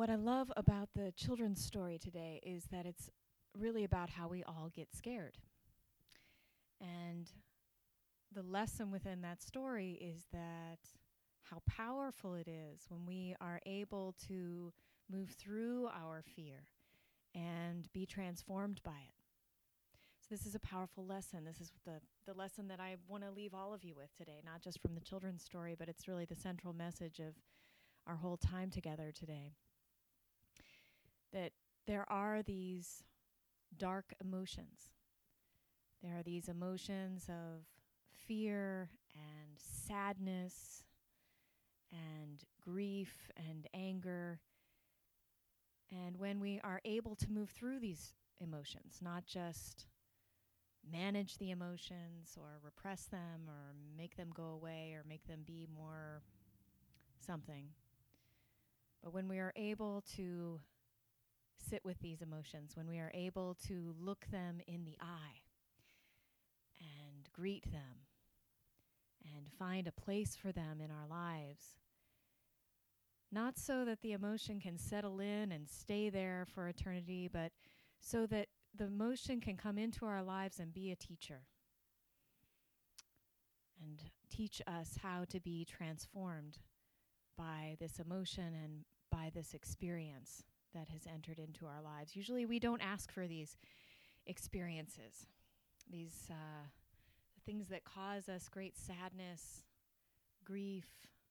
What I love about the children's story today is that it's really about how we all get scared. And the lesson within that story is that how powerful it is when we are able to move through our fear and be transformed by it. So this is a powerful lesson. This is the lesson that I want to leave all of you with today, not just from the children's story, but it's really the central message of our whole time together today. That there are these dark emotions. There are these emotions of fear and sadness and grief and anger. And when we are able to move through these emotions, not just manage the emotions or repress them or make them go away or make them be more something, but when we are able to sit with these emotions, when we are able to look them in the eye and greet them and find a place for them in our lives, not so that the emotion can settle in and stay there for eternity, but so that the emotion can come into our lives and be a teacher and teach us how to be transformed by this emotion and by this experience that has entered into our lives. Usually we don't ask for these experiences, these things that cause us great sadness, grief.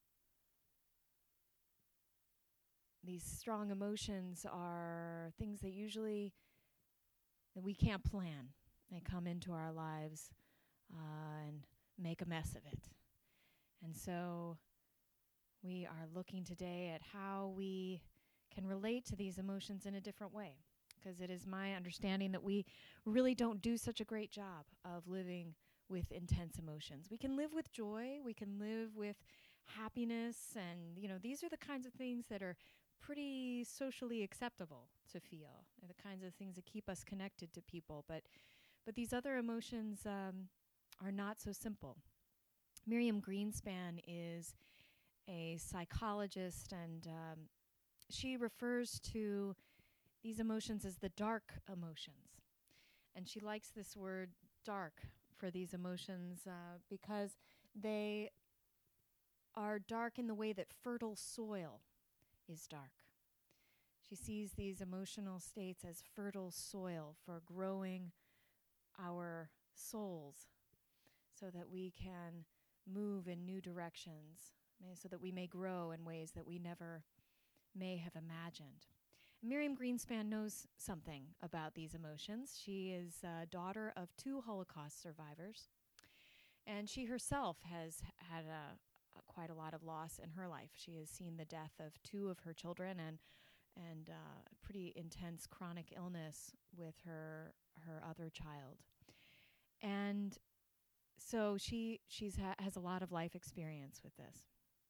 These strong emotions are things that usually that we can't plan. They come into our lives and make a mess of it. And so we are looking today at how we can relate to these emotions in a different way, because it is my understanding that we really don't do such a great job of living with intense emotions. We can live with joy, we can live with happiness, and these are the kinds of things that are pretty socially acceptable to feel. They're the kinds of things that keep us connected to people, but these other emotions are not so simple. Miriam Greenspan is a psychologist, and she refers to these emotions as the dark emotions. And she likes this word dark for these emotions because they are dark in the way that fertile soil is dark. She sees these emotional states as fertile soil for growing our souls so that we can move in new directions, so that we may grow in ways that we never may have imagined. Miriam Greenspan knows something about these emotions. She is a daughter of 2 Holocaust survivors, and she herself has had quite a lot of loss in her life. She has seen the death of 2 of her children and pretty intense chronic illness with her other child. And so she has a lot of life experience with this.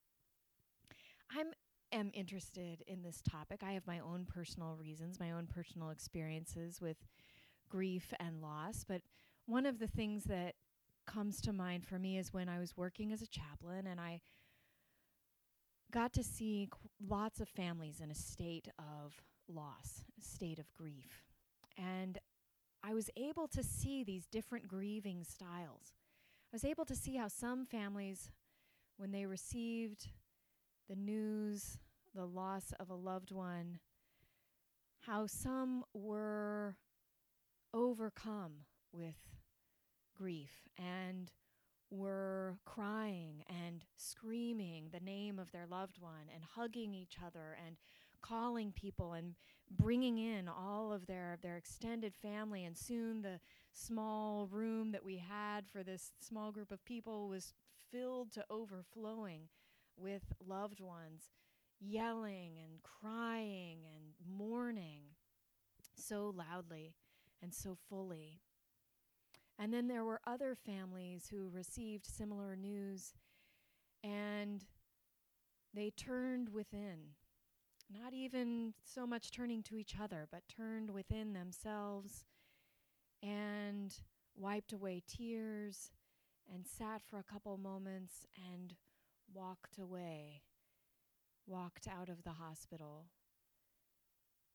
I am interested in this topic. I have my own personal reasons, my own personal experiences with grief and loss. But one of the things that comes to mind for me is when I was working as a chaplain and I got to see lots of families in a state of loss, a state of grief. And I was able to see these different grieving styles. I was able to see how some families, when they received the news, the loss of a loved one, how some were overcome with grief and were crying and screaming the name of their loved one and hugging each other and calling people and bringing in all of their extended family. And soon the small room that we had for this small group of people was filled to overflowing with loved ones yelling and crying and mourning so loudly and so fully. And then there were other families who received similar news, and they turned within, not even so much turning to each other, but turned within themselves and wiped away tears and sat for a couple moments and walked away, walked out of the hospital,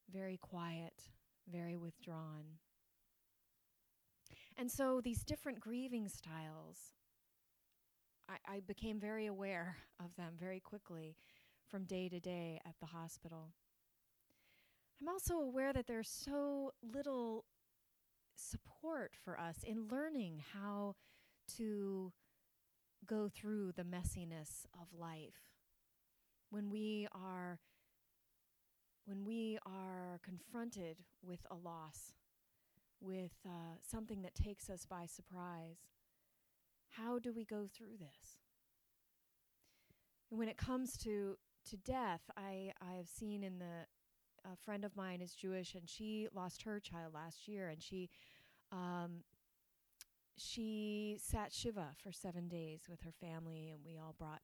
very quiet, very withdrawn. And so these different grieving styles, I became very aware of them very quickly from day to day at the hospital. I'm also aware that there's so little support for us in learning how to go through the messiness of life. When we are confronted with a loss, with something that takes us by surprise, how do we go through this? And when it comes to death, I've seen in a friend of mine is Jewish, and she lost her child last year, and she sat Shiva for 7 days with her family, and we all brought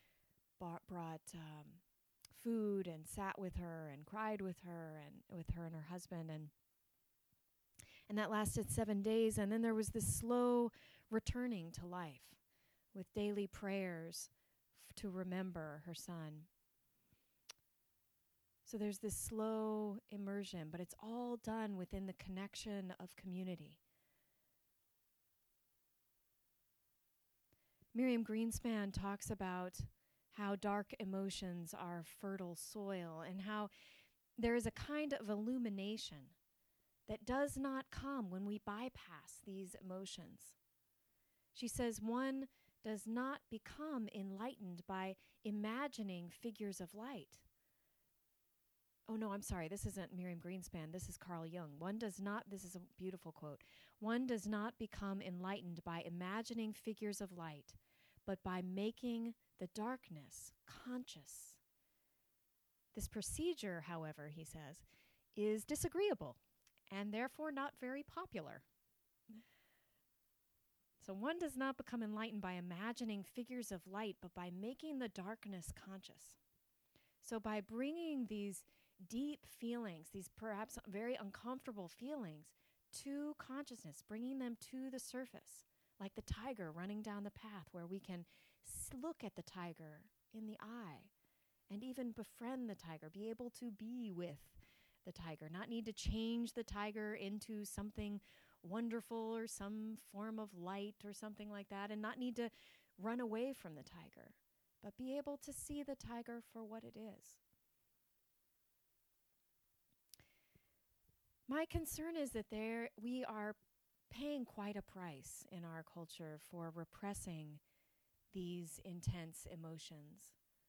food and sat with her and cried with her and her husband, and that lasted 7 days. And then there was this slow returning to life with daily prayers to remember her son. So there's this slow immersion, but it's all done within the connection of community. Miriam Greenspan talks about how dark emotions are fertile soil and how there is a kind of illumination that does not come when we bypass these emotions. She says one does not become enlightened by imagining figures of light. Oh no, I'm sorry, this isn't Miriam Greenspan, this is Carl Jung. This is a beautiful quote, one does not become enlightened by imagining figures of light, but by making the darkness conscious. This procedure, however, he says, is disagreeable and therefore not very popular. So one does not become enlightened by imagining figures of light, but by making the darkness conscious. So by bringing these deep feelings, these perhaps very uncomfortable feelings, to consciousness, bringing them to the surface, like the tiger running down the path where we can look at the tiger in the eye and even befriend the tiger, be able to be with the tiger, not need to change the tiger into something wonderful or some form of light or something like that, and not need to run away from the tiger, but be able to see the tiger for what it is. My concern is that we are paying quite a price in our culture for repressing these intense emotions.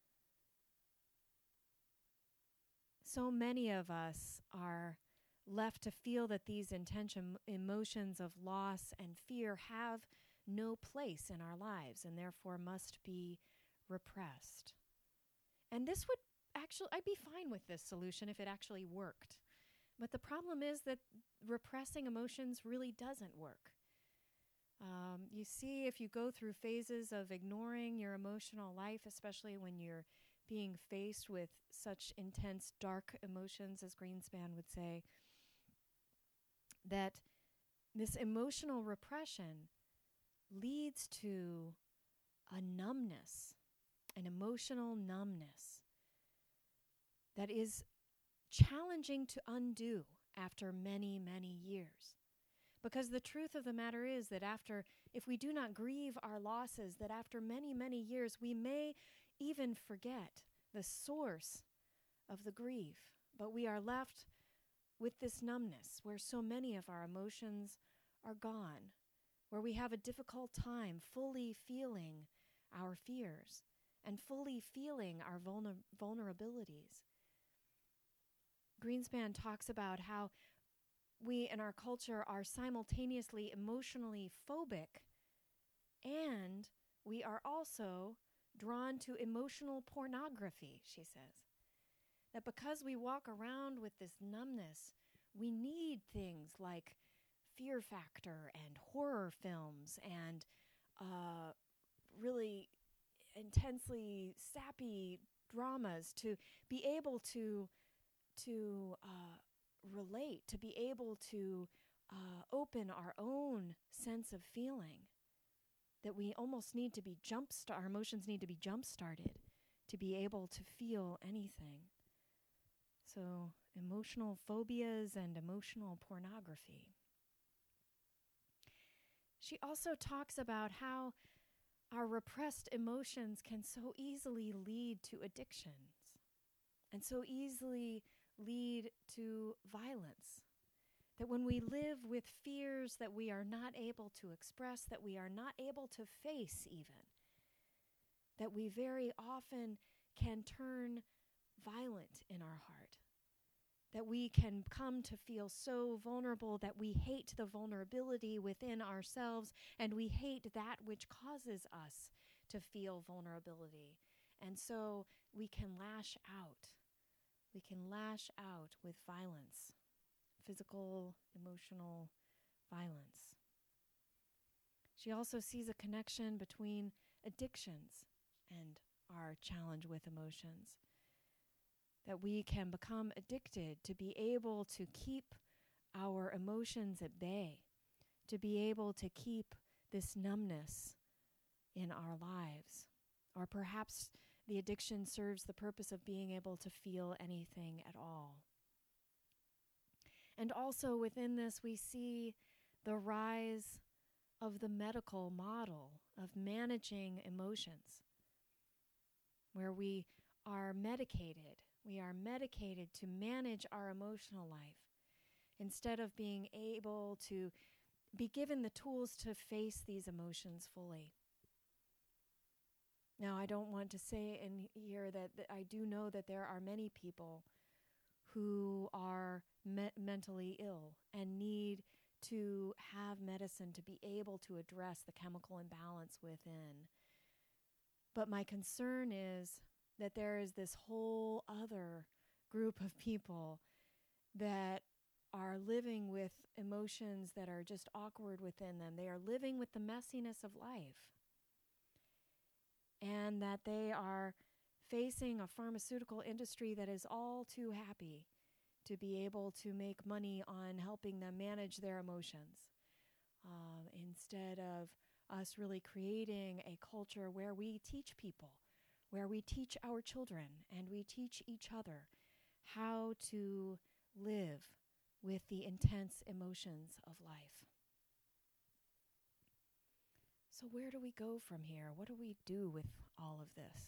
So many of us are left to feel that these intense emotions of loss and fear have no place in our lives and therefore must be repressed. And this would actually, I'd be fine with this solution if it actually worked. But the problem is that repressing emotions really doesn't work. You see, if you go through phases of ignoring your emotional life, especially when you're being faced with such intense, dark emotions, as Greenspan would say, that this emotional repression leads to a numbness, an emotional numbness that is challenging to undo after many, many years. Because the truth of the matter is that if we do not grieve our losses, that after many, many years, we may even forget the source of the grief. But we are left with this numbness where so many of our emotions are gone, where we have a difficult time fully feeling our fears and fully feeling our vulnerabilities. Greenspan talks about how we in our culture are simultaneously emotionally phobic, and we are also drawn to emotional pornography, she says. That because we walk around with this numbness, we need things like Fear Factor and horror films and really intensely sappy dramas to be able to relate, to be able to open our own sense of feeling, that we almost need to be our emotions need to be jump-started to be able to feel anything. So, emotional phobias and emotional pornography. She also talks about how our repressed emotions can so easily lead to addictions and so easily lead to violence. That when we live with fears that we are not able to express, that we are not able to face even, that we very often can turn violent in our heart, that we can come to feel so vulnerable that we hate the vulnerability within ourselves and we hate that which causes us to feel vulnerability. And so we can lash out. We can lash out with violence, physical, emotional violence. She also sees a connection between addictions and our challenge with emotions. That we can become addicted to be able to keep our emotions at bay, to be able to keep this numbness in our lives. Or perhaps the addiction serves the purpose of being able to feel anything at all. And also within this, we see the rise of the medical model of managing emotions, where we are medicated. We are medicated to manage our emotional life instead of being able to be given the tools to face these emotions fully. Now, I don't want to say in here that I do know that there are many people who are mentally ill and need to have medicine to be able to address the chemical imbalance within. But my concern is that there is this whole other group of people that are living with emotions that are just awkward within them. They are living with the messiness of life. And that they are facing a pharmaceutical industry that is all too happy to be able to make money on helping them manage their emotions, instead of us really creating a culture where we teach people, where we teach our children and we teach each other how to live with the intense emotions of life. So where do we go from here? What do we do with all of this?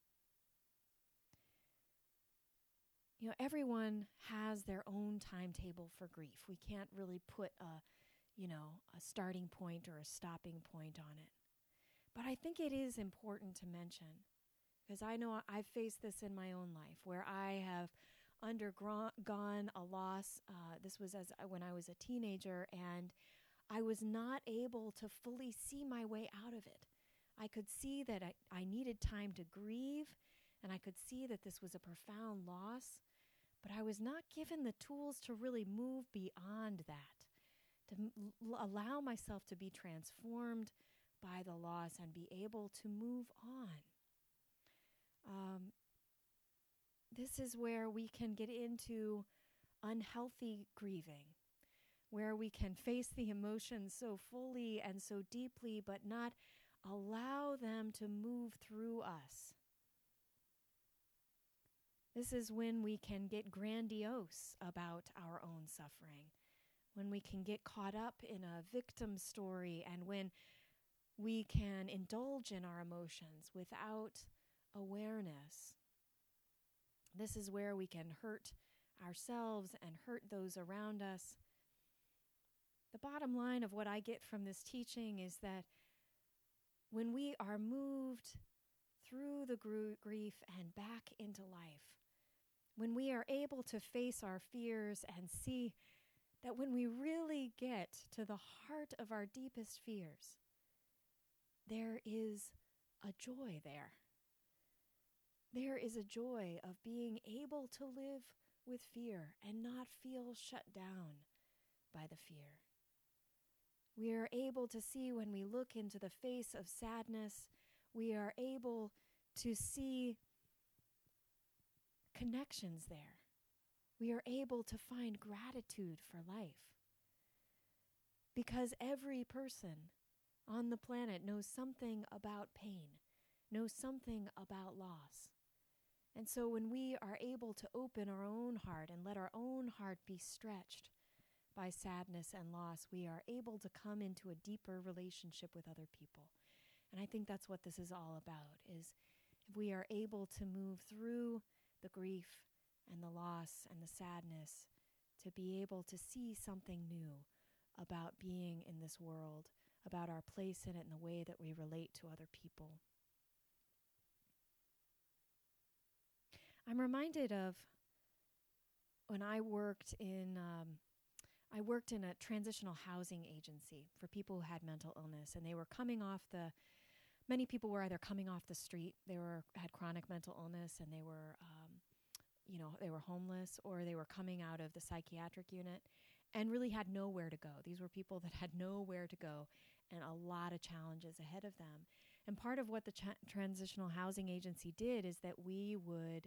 You know, everyone has their own timetable for grief. We can't really put a starting point or a stopping point on it. But I think it is important to mention, because I know I've faced this in my own life, where I have undergone a loss. This was when I was a teenager, and I was not able to fully see my way out of it. I could see that I needed time to grieve, and I could see that this was a profound loss, but I was not given the tools to really move beyond that, to allow myself to be transformed by the loss and be able to move on. This is where we can get into unhealthy grieving, where we can face the emotions so fully and so deeply, but not allow them to move through us. This is when we can get grandiose about our own suffering, when we can get caught up in a victim story, and when we can indulge in our emotions without awareness. This is where we can hurt ourselves and hurt those around us. The bottom line of what I get from this teaching is that when we are moved through the grief and back into life, when we are able to face our fears and see that when we really get to the heart of our deepest fears, there is a joy there. There is a joy of being able to live with fear and not feel shut down by the fear. We are able to see when we look into the face of sadness, we are able to see connections there. We are able to find gratitude for life. Because every person on the planet knows something about pain, knows something about loss. And so when we are able to open our own heart and let our own heart be stretched by sadness and loss, we are able to come into a deeper relationship with other people. And I think that's what this is all about, is if we are able to move through the grief and the loss and the sadness, to be able to see something new about being in this world, about our place in it and the way that we relate to other people. I'm reminded of when I worked in a transitional housing agency for people who had mental illness, and they were coming off many people were either coming off the street, had chronic mental illness, and they were homeless, or they were coming out of the psychiatric unit and really had nowhere to go. These were people that had nowhere to go and a lot of challenges ahead of them. And part of what the transitional housing agency did is that we would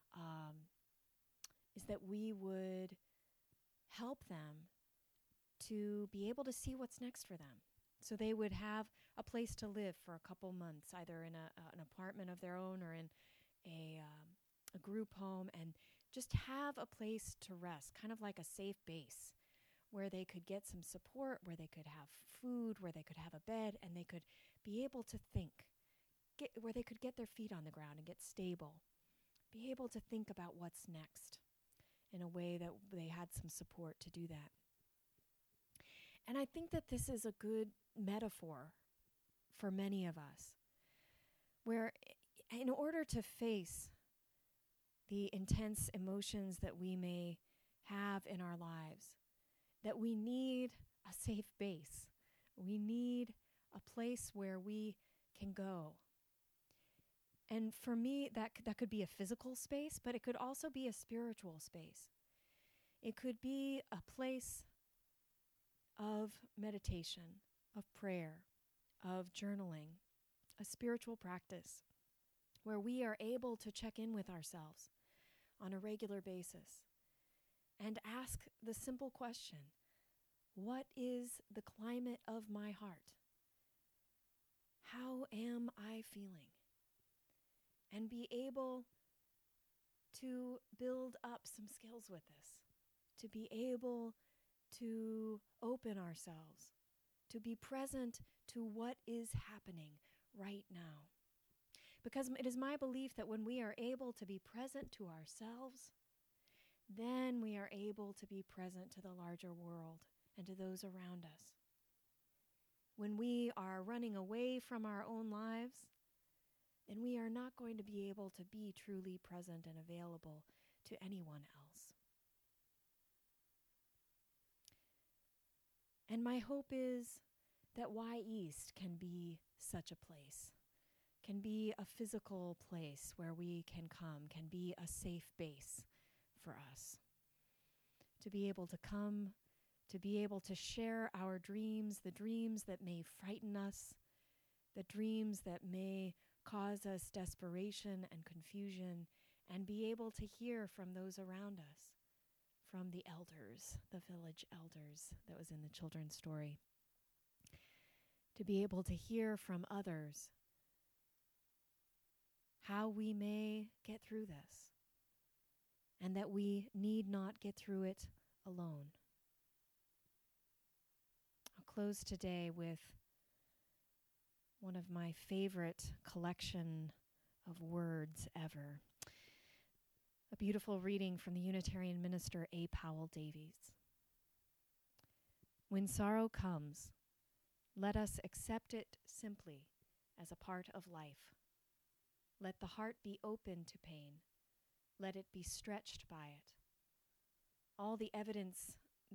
help them to be able to see what's next for them. So they would have a place to live for a couple months, either in an apartment of their own or in a group home, and just have a place to rest, kind of like a safe base where they could get some support, where they could have food, where they could have a bed, and they could be able to think, where they could get their feet on the ground and get stable, be able to think about what's next in a way that they had some support to do that. And I think that this is a good metaphor for many of us, where in order to face the intense emotions that we may have in our lives, that we need a safe base. We need a place where we can go. And for me, that could be a physical space, but it could also be a spiritual space. It could be a place of meditation, of prayer, of journaling, a spiritual practice where we are able to check in with ourselves on a regular basis and ask the simple question, what is the climate of my heart? How am I feeling? And be able to build up some skills with this, to be able to open ourselves, to be present to what is happening right now. Because it is my belief that when we are able to be present to ourselves, then we are able to be present to the larger world and to those around us. When we are running away from our own lives, then we are not going to be able to be truly present and available to anyone else. And my hope is that Y East can be such a place, can be a physical place where we can come, can be a safe base for us. To be able to come, to be able to share our dreams, the dreams that may frighten us, the dreams that may cause us desperation and confusion, and be able to hear from those around us, from the elders, the village elders that was in the children's story. To be able to hear from others how we may get through this, and that we need not get through it alone. I'll close today with one of my favorite collection of words ever. A beautiful reading from the Unitarian minister A. Powell Davies. When sorrow comes, let us accept it simply as a part of life. Let the heart be open to pain. Let it be stretched by it. All the evidence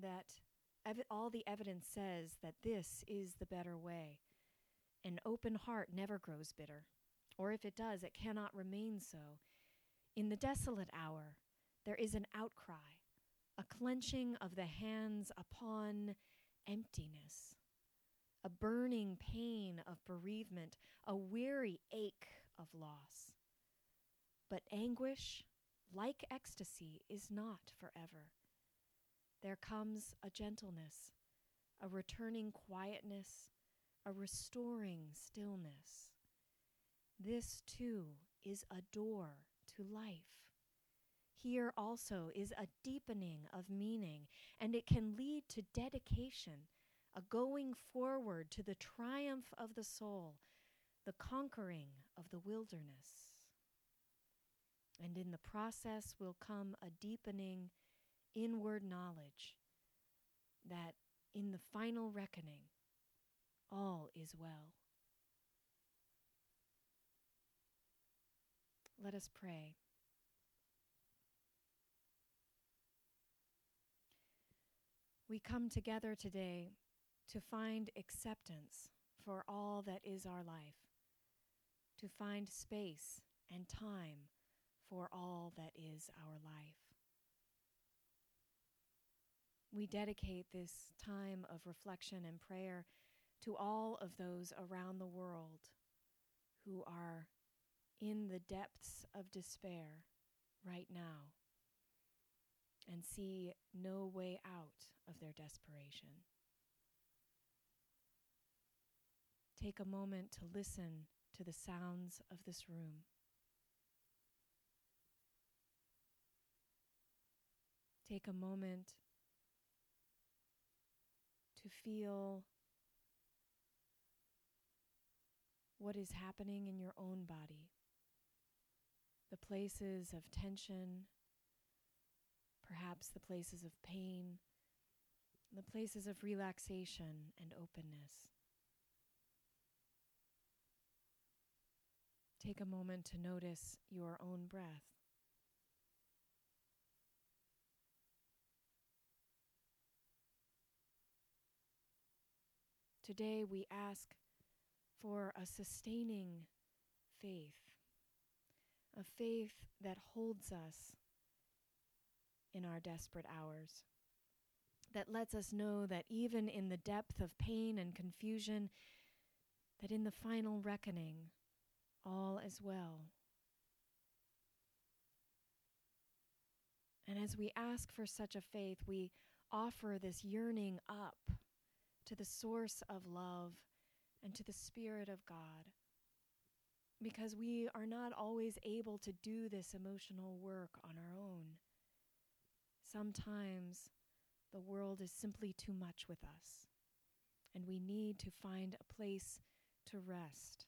says that this is the better way. An open heart never grows bitter, or if it does, it cannot remain so. In the desolate hour, there is an outcry, a clenching of the hands upon emptiness, a burning pain of bereavement, a weary ache of loss. But anguish, like ecstasy, is not forever. There comes a gentleness, a returning quietness, a restoring stillness. This, too, is a door to life. Here also is a deepening of meaning, and it can lead to dedication, a going forward to the triumph of the soul, the conquering of the wilderness. And in the process will come a deepening inward knowledge that in the final reckoning, all is well. Let us pray. We come together today to find acceptance for all that is our life, to find space and time for all that is our life. We dedicate this time of reflection and prayer to all of those around the world who are in the depths of despair right now and see no way out of their desperation. Take a moment to listen to the sounds of this room. Take a moment to feel what is happening in your own body, the places of tension, perhaps the places of pain, the places of relaxation and openness. Take a moment to notice your own breath. Today we ask for a sustaining faith, a faith that holds us in our desperate hours, that lets us know that even in the depth of pain and confusion, that in the final reckoning, all is well. And as we ask for such a faith, we offer this yearning up to the source of love and to the Spirit of God, because we are not always able to do this emotional work on our own. Sometimes the world is simply too much with us, and we need to find a place to rest,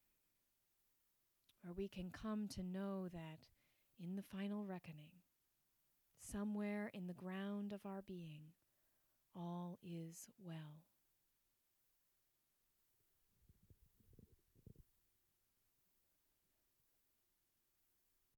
where we can come to know that in the final reckoning, somewhere in the ground of our being, all is well.